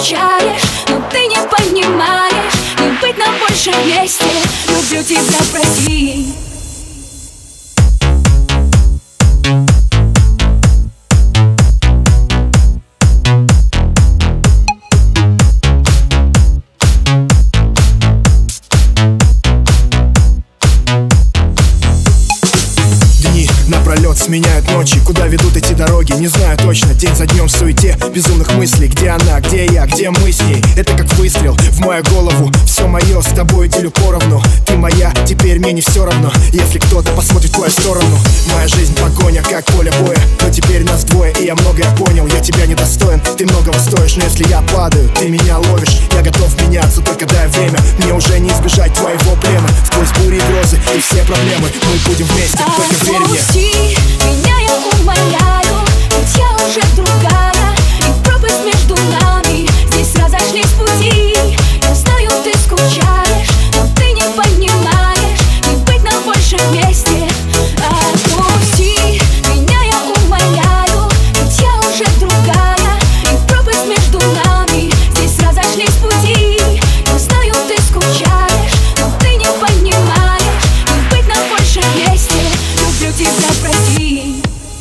скучаешь, но ты не понимаешь, не быть нам больше вместе. Люблю тебя, прости. Напролет сменяют ночи, куда ведут эти дороги, не знаю точно. День за днем в суете безумных мыслей. Где она, где я, где мы с ней? Это как выстрел в мою голову. Все мое с тобой делю поровну. Ты моя, теперь мне не все равно, если кто-то посмотрит в твою сторону. Моя жизнь погоня, как поле боя, но теперь нас двое, и я многое понял. Я тебя недостоин, ты многого стоишь, но если я падаю, ты меня ловишь. Я готов меняться, только дай время. Мне уже не избежать твоего плена. Сквозь бури и грозы и все проблемы мы будем вместе, только верь мне. Отпусти меня, я умоляю, ведь я уже другая, и пропасть между нами, здесь разошлись пути. Я знаю, ты скучаешь, но ты не понимаешь, не быть нам больше вместе. Отпусти меня, я умоляю, ведь я уже другая, и пропасть между нами, здесь разошлись пути. Я знаю, ты скучаешь, но ты не понимаешь, не быть нам больше вместе. Люблю тебя, прости.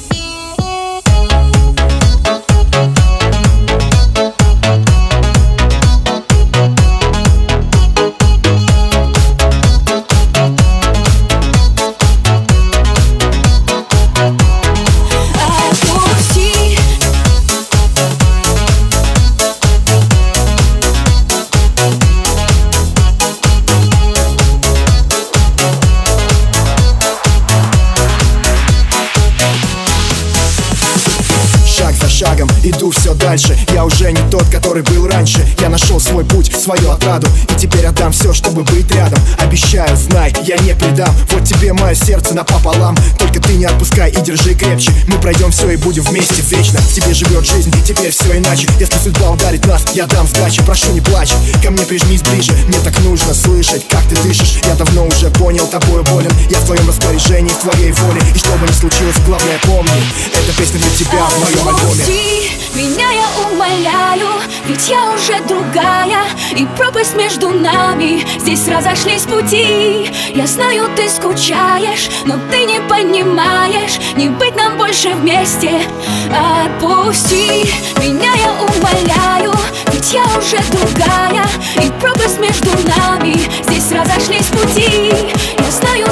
Шагом иду все дальше. Я уже не тот, который был раньше. Я нашел свой путь, свою отраду, и теперь отдам все, чтобы быть рядом. Обещаю, знай, я не предам. Вот тебе мое сердце напополам. Только ты не отпускай и держи крепче. Мы пройдем все и будем вместе вечно. В тебе живет жизнь, теперь все иначе. Если судьба ударит нас, я дам сдачи. Прошу, не плачь, ко мне прижмись ближе. Мне так нужно слышать, как ты дышишь. Я давно уже понял, тобою болен. Я в твоем распоряжении, в твоей воле. И что бы ни случилось, главное помни, эта песня для тебя в моем альбоме. Меня, я умоляю, ведь я уже другая, и пропасть между нами, здесь разошлись пути. Я знаю, ты скучаешь, но ты не понимаешь, не быть нам больше вместе. Отпусти меня, я умоляю, ведь я уже другая, и пропасть между нами, здесь разошлись пути. Я знаю,